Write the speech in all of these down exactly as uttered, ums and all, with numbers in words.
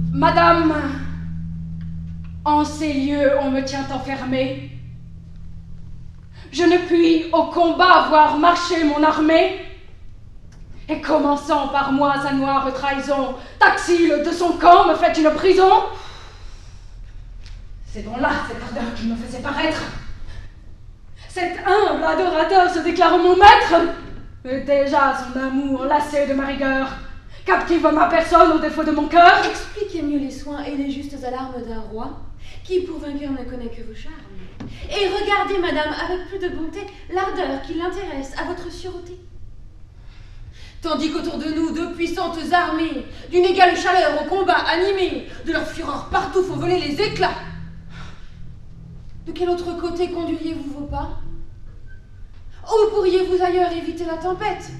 Madame, en ces lieux, on me tient enfermée. Je ne puis au combat voir marcher mon armée. Et commençant par moi sa noire trahison, Taxile de son camp me fait une prison. C'est donc là cette ardeur qui me faisait paraître. Cet humble adorateur se déclare mon maître. Et déjà son amour lassé de ma rigueur captive ma personne au défaut de mon cœur. Expliquez mieux les soins et les justes alarmes d'un roi qui pour vainqueur ne connaît que vos charmes. Et regardez, madame, avec plus de bonté, l'ardeur qui l'intéresse à votre sûreté. Tandis qu'autour de nous, deux puissantes armées, d'une égale chaleur au combat animées, de leur fureur partout font voler les éclats. De quel autre côté conduiriez-vous vos pas? Où pourriez-vous ailleurs éviter la tempête?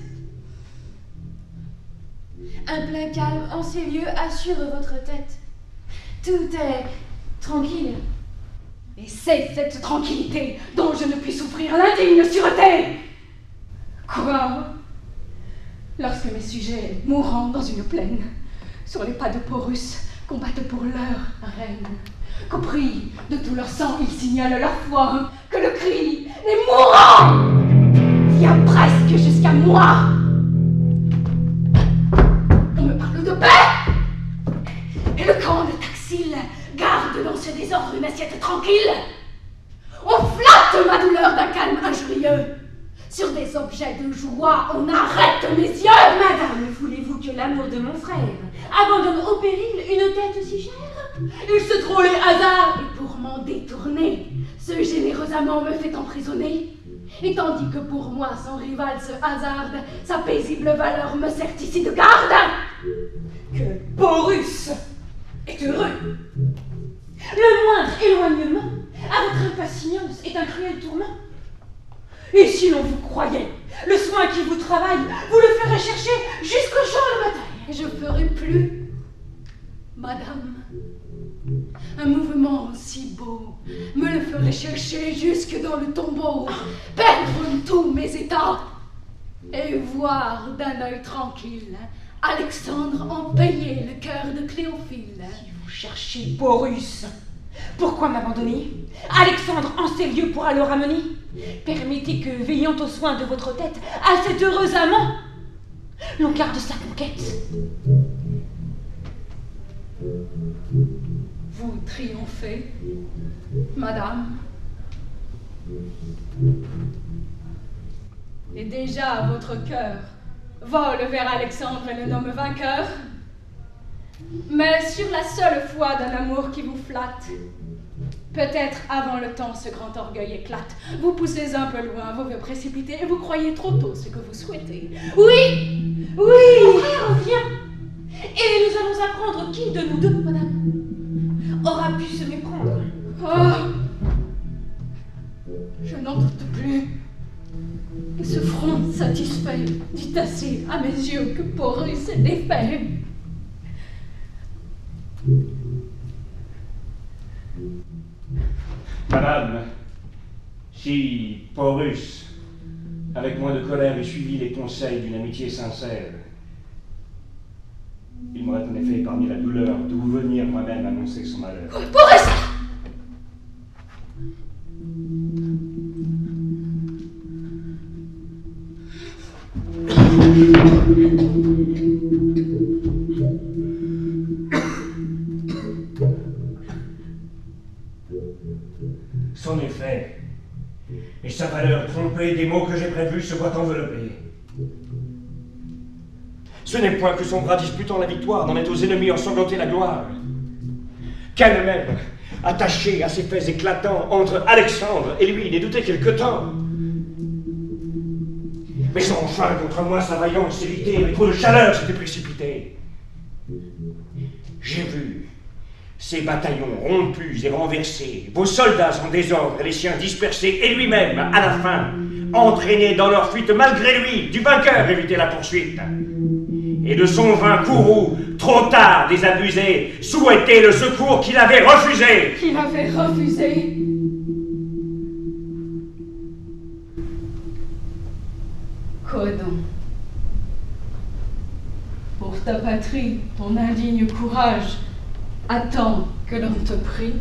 Un plein calme en ces lieux assure votre tête. Tout est tranquille. Et c'est cette tranquillité dont je ne puis souffrir l'indigne sûreté. Quoi? Lorsque mes sujets, mourant dans une plaine, sur les pas de Porus, combattent pour leur reine, qu'au prix de tout leur sang, ils signalent leur foi, que le cri des mourants vient presque jusqu'à moi. On me parle de paix, et le camp de Taxile garde dans ce désordre une assiette tranquille. On flatte ma douleur d'un calme injurieux. Sur des objets de joie, on arrête mes yeux. Madame, voulez-vous que l'amour de mon frère abandonne au péril une tête si chère? Il se trouve les hasards. Et pour m'en détourner, ce généreux amant me fait emprisonner. Et tandis que pour moi son rival se hasarde, sa paisible valeur me sert ici de garde. Que Porus est heureux. Le moindre éloignement à votre impatience est un cruel tourment. Et si l'on vous croyait, le soin qui vous travaille, vous le ferez chercher jusqu'au champ de bataille. Je ferai plus, madame, un mouvement si beau me le ferait chercher jusque dans le tombeau, perdre tous mes états et voir d'un œil tranquille Alexandre empailler le cœur de Cléophile. Si vous cherchez Porus, pourquoi m'abandonner? Alexandre en ces lieux pourra le ramener. Permettez que, veillant aux soins de votre tête, à cet heureux amant, l'on garde sa conquête. Vous triomphez, madame. Et déjà votre cœur vole vers Alexandre et le nomme vainqueur. Mais sur la seule foi d'un amour qui vous flatte, peut-être avant le temps ce grand orgueil éclate. Vous poussez un peu loin vos vœux précipités et vous croyez trop tôt ce que vous souhaitez. Oui, oui, mon frère revient. Et nous allons apprendre qui de nous deux, madame, aura pu se méprendre. Oh, je n'en doute plus. Et ce front satisfait dit assez à mes yeux que Porus est défait. Madame, si Porus, avec moins de colère, eût suivi les conseils d'une amitié sincère, il m'aurait en effet épargné la douleur d'où venir moi-même annoncer son malheur. Porus! Son effet et sa valeur trompée des mots que j'ai prévus se voient enveloppés. Ce n'est point que son bras disputant la victoire n'en est aux ennemis ensanglanter la gloire. Qu'elle-même, attachée à ces faits éclatants entre Alexandre et lui, n'ait douté quelque temps. Mais enfin, contre moi, sa vaillance évitée, mais trop de chaleur s'était précipitée. J'ai vu ces bataillons rompus et renversés, vos soldats en désordre et les siens dispersés, et lui-même, à la fin, entraîné dans leur fuite malgré lui, du vainqueur éviter la poursuite. Et de son vain courroux, trop tard désabusé, souhaiter le secours qu'il avait refusé. Qu'il avait refusé. Quoi donc? Pour ta patrie, ton indigne courage, Attends que l'on te prie.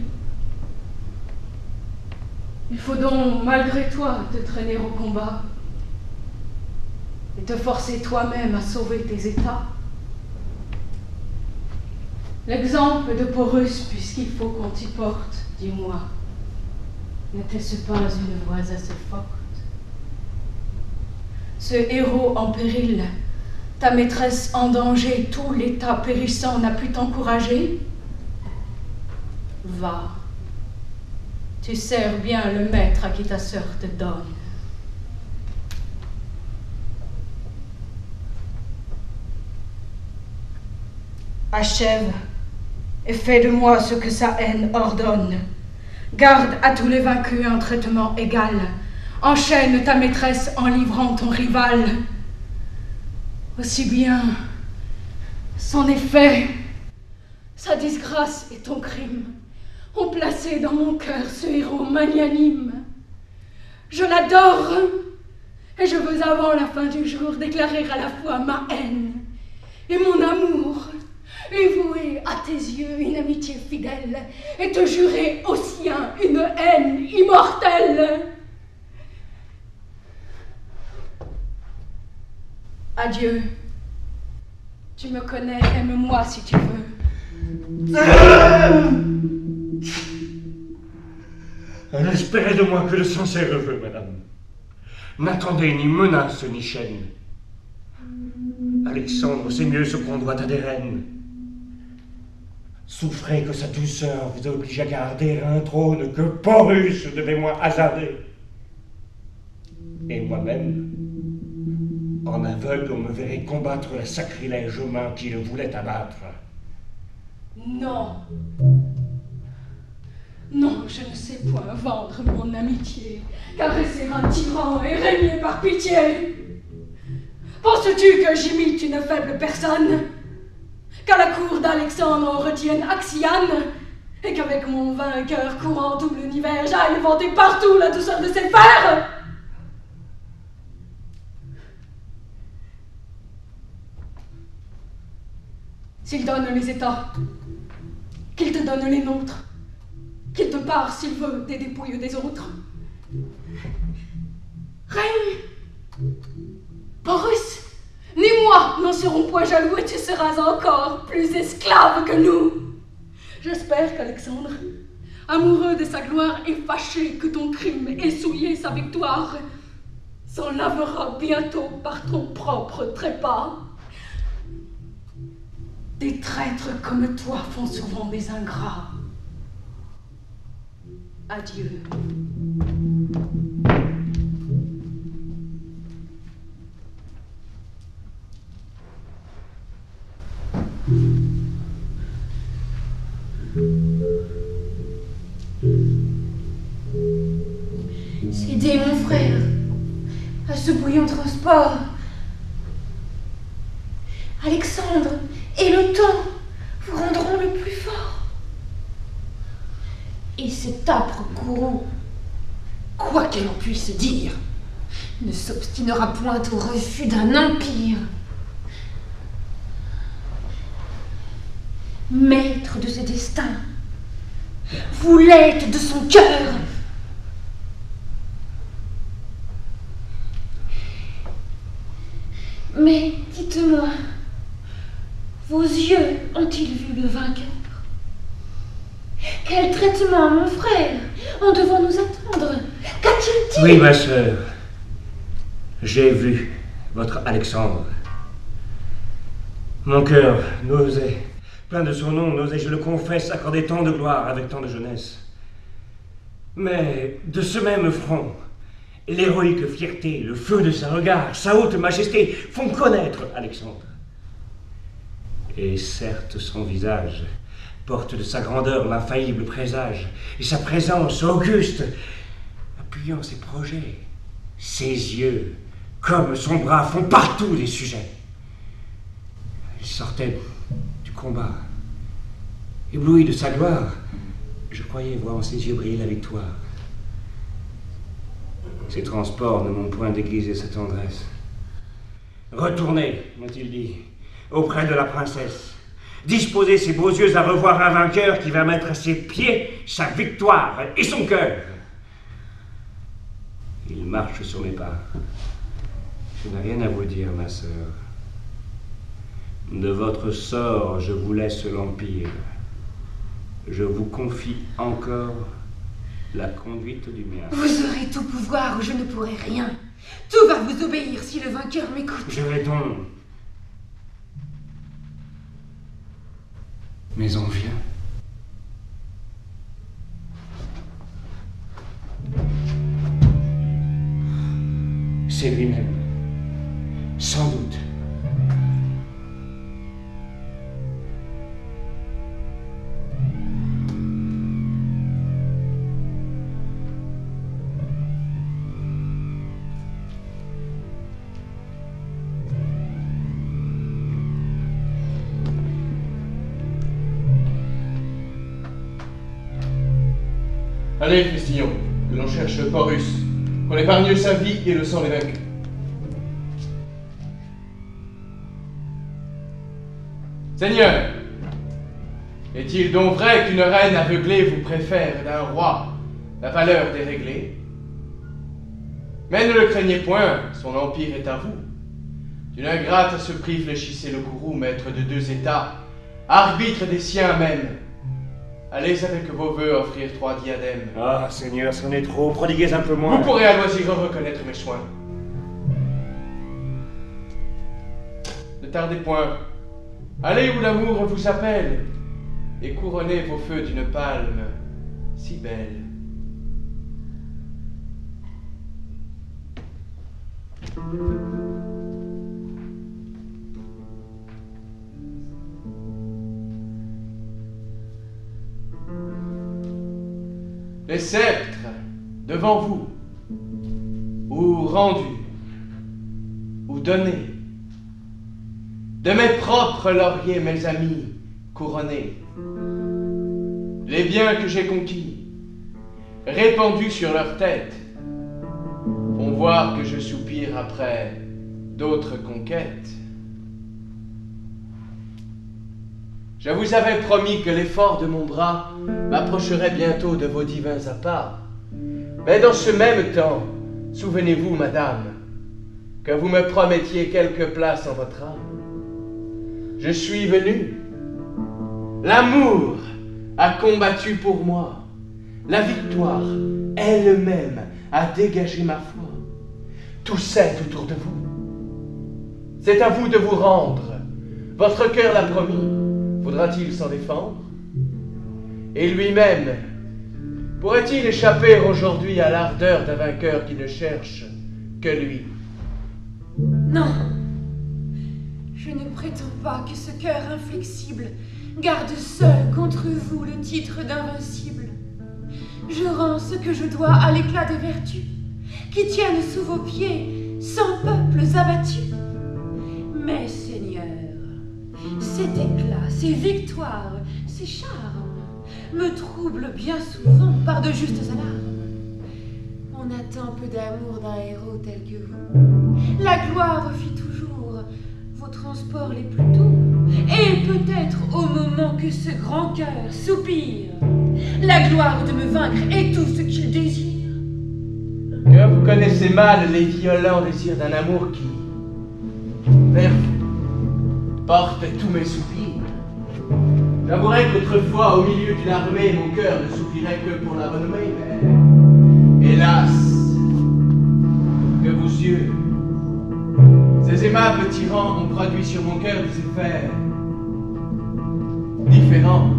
Il faut donc, malgré toi, te traîner au combat et te forcer toi-même à sauver tes états. L'exemple de Porus, puisqu'il faut qu'on t'y porte, dis-moi, n'était-ce pas une voix assez forte? Ce héros en péril, ta maîtresse en danger, tout l'état périssant n'a pu t'encourager? Va, tu sers bien le maître à qui ta sœur te donne. Achève et fais de moi ce que sa haine ordonne. Garde à tous les vaincus un traitement égal. Enchaîne ta maîtresse en livrant ton rival. Aussi bien, son effet, sa disgrâce et ton crime ont placé dans mon cœur ce héros magnanime. Je l'adore et je veux avant la fin du jour déclarer à la fois ma haine et mon amour, lui vouer à tes yeux une amitié fidèle et te jurer au sien une haine immortelle. Adieu. Tu me connais, aime-moi si tu veux. Elle espérait de moi que de sincères vœux, madame. N'attendez ni menace ni chaîne. Alexandre sait mieux ce qu'on doit à des reines. Souffrez que sa douceur vous oblige à garder un trône que Porus devait moi hasarder. Et moi-même, en aveugle, on me verrait combattre la sacrilège main qui le voulait abattre. Non. Non, je ne sais point vendre mon amitié, caresser un tyran et régner par pitié. Penses-tu que j'imite une faible personne? Qu'à la cour d'Alexandre on retienne Axiane, et qu'avec mon vainqueur courant tout l'univers j'aille vanter partout la douceur de ses fers? S'il donne les états, qu'il te donne les nôtres, qu'il te pare s'il veut des dépouilles des autres. Règne, Porus, ni moi n'en serons point jaloux et tu seras encore plus esclave que nous. J'espère qu'Alexandre, amoureux de sa gloire et fâché que ton crime ait souillé sa victoire, s'en lavera bientôt par ton propre trépas. Des traîtres comme toi font souvent des ingrats. Adieu. Cédez, mon frère, à ce bouillant transport. Alexandre et le temps vous rendront le plus fort. Et cet âpre courroux, quoi qu'elle en puisse dire, ne s'obstinera point au refus d'un empire. Maître de ses destins, vous l'êtes de son cœur. Mais dites-moi, vos yeux ont-ils vu le vainqueur? Quel traitement, mon frère, en devons nous attendre? Qu'a-t-il dit? Oui, ma sœur, j'ai vu votre Alexandre. Mon cœur n'osait, plein de son nom, n'osait, je le confesse, accorder tant de gloire avec tant de jeunesse. Mais de ce même front, l'héroïque fierté, le feu de sa regard, sa haute majesté font connaître Alexandre. Et certes, son visage porte de sa grandeur l'infaillible présage, et sa présence auguste, appuyant ses projets, ses yeux, comme son bras, font partout des sujets. Il sortait du combat. Ébloui de sa gloire, je croyais voir en ses yeux briller la victoire. Ces transports ne m'ont point déguisé sa tendresse. Retournez, m'a-t-il dit, auprès de la princesse, disposer ses beaux yeux à revoir un vainqueur qui va mettre à ses pieds sa victoire et son cœur. Il marche sur mes pas. Je n'ai rien à vous dire, ma sœur. De votre sort, je vous laisse l'Empire. Je vous confie encore la conduite du mien. Vous aurez tout pouvoir ou je ne pourrai rien. Tout va vous obéir si le vainqueur m'écoute. Je réponds. Mais on vient. C'est lui-même. Sans doute. Allez, Festillon, que l'on cherche Porus, qu'on épargne sa vie et le sang des vaincus. Seigneur, est-il donc vrai qu'une reine aveuglée vous préfère d'un roi la valeur déréglée? Mais ne le craignez point, son empire est à vous. D'une ingrate à ce prix fléchissez le courroux, maître de deux états, arbitre des siens même. Allez avec vos vœux offrir trois diadèmes. Ah, Seigneur, c'en est trop, prodiguez un peu moins. Vous pourrez à loisir reconnaître mes soins. Ne tardez point. Allez où l'amour vous appelle, et couronnez vos feux d'une palme si belle. Les sceptres, devant vous, ou rendus, ou donnés, de mes propres lauriers, mes amis, couronnés, les biens que j'ai conquis, répandus sur leurs têtes, font voir que je soupire après d'autres conquêtes. Je vous avais promis que l'effort de mon bras m'approcherait bientôt de vos divins appas. Mais dans ce même temps, souvenez-vous, madame, que vous me promettiez quelque place en votre âme. Je suis venu. L'amour a combattu pour moi. La victoire elle-même a dégagé ma foi. Tout s'est autour de vous. C'est à vous de vous rendre. Votre cœur l'a promis. Faudra-t-il s'en défendre? Et lui-même, pourrait-il échapper aujourd'hui à l'ardeur d'un vainqueur qui ne cherche que lui? Non, je ne prétends pas que ce cœur inflexible garde seul contre vous le titre d'invincible. Je rends ce que je dois à l'éclat des vertus qui tiennent sous vos pieds cent peuples abattus. Mais Seigneur, cet éclat, ces victoires, ces charmes me troublent bien souvent par de justes alarmes. On attend peu d'amour d'un héros tel que vous. La gloire fit toujours vos transports les plus doux. Et peut-être au moment que ce grand cœur soupire, la gloire de me vaincre est tout ce qu'il désire. Que vous connaissez mal les violents désirs d'un amour qui, vers vous, porte tous mes soupirs. J'avouerai qu'autrefois, au milieu d'une armée, mon cœur ne soupirait que pour la renommée, mais hélas, que vos yeux, ces aimables tyrans, ont produit sur mon cœur des effets différents.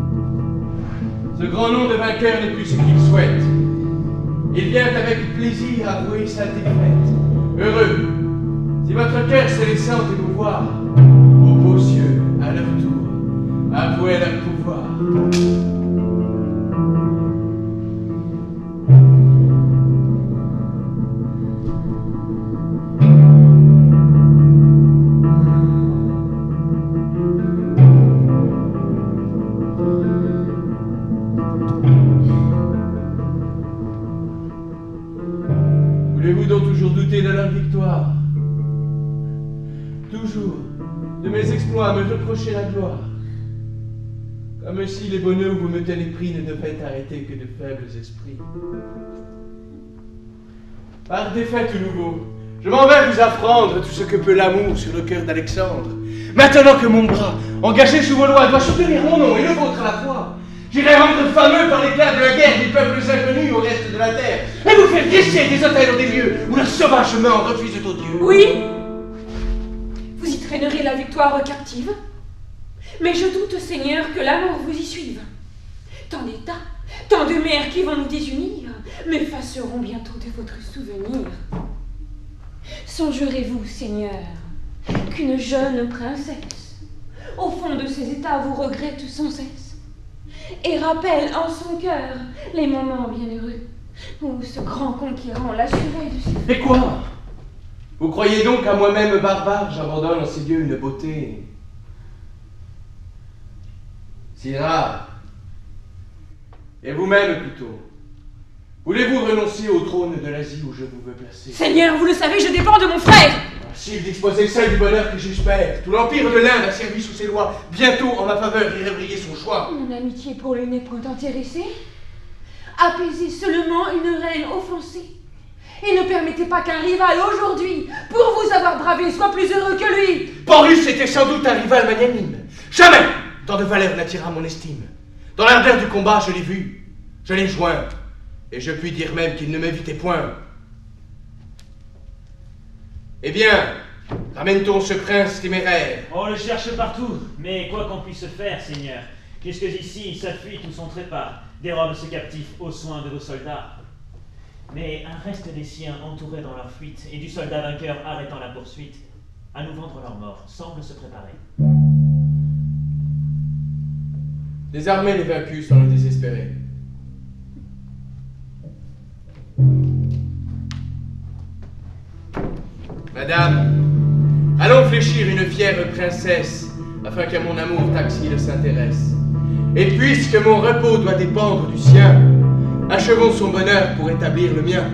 Ce grand nom de vainqueur n'est plus ce qu'il souhaite. Il vient avec plaisir avouer sa défaite. Heureux, si votre cœur se laissant émouvoir, vos beaux yeux, à leur tour, avouez leur pouvoir. Voulez-vous donc toujours douter de leur victoire? Toujours, de mes exploits, me reprocher la gloire. Comme si les bonheurs où vous mettez les prix ne devaient arrêter que de faibles esprits. Par défait tout nouveau, je m'en vais vous apprendre tout ce que peut l'amour sur le cœur d'Alexandre. Maintenant que mon bras, engagé sous vos lois, doit soutenir mon nom et le vôtre à la fois, j'irai rendre fameux par l'éclat de la guerre des peuples inconnus au reste de la terre, et vous faire dresser des hôtels dans des lieux où la sauvage mort refuse aux dieux. Oui, vous y traînerez la victoire captive, mais je doute, Seigneur, que l'amour vous y suive. Tant d'États, tant de mers qui vont nous désunir, m'effaceront bientôt de votre souvenir. Songerez-vous, Seigneur, qu'une jeune princesse, au fond de ses états, vous regrette sans cesse, et rappelle en son cœur les moments bienheureux où ce grand conquérant l'assurait de ses... Et quoi? Vous croyez donc qu'à moi-même barbare, j'abandonne en ces lieux une beauté si rare? Et vous-même plutôt, voulez-vous renoncer au trône de l'Asie où je vous veux placer? Seigneur, vous le savez, je dépends de mon frère. S'il disposait seul du bonheur que j'espère, tout l'empire de l'Inde a servi sous ses lois, bientôt en ma faveur irait briller son choix. Mon amitié pour lui n'est point intéressée. Apaisez seulement une reine offensée. Et ne permettez pas qu'un rival aujourd'hui, pour vous avoir bravé, soit plus heureux que lui. Porus était sans doute un rival magnanime. Jamais tant de valeur n'attira mon estime. Dans l'ardeur du combat, je l'ai vu, je l'ai joint, et je puis dire même qu'il ne m'évitait point. Eh bien, ramène-t-on ce prince téméraire? On le cherche partout, mais quoi qu'on puisse faire, Seigneur, jusqu'ici, sa fuite ou son trépas dérobe ce captif aux soins de vos soldats. Mais un reste des siens entourés dans leur fuite et du soldat vainqueur arrêtant la poursuite, à nous vendre leur mort, semble se préparer. Désarmez les vaincus sans le désespérer. Madame, allons fléchir une fière princesse, afin qu'à mon amour Taxile s'intéresse. Et puisque mon repos doit dépendre du sien, achevons son bonheur pour établir le mien.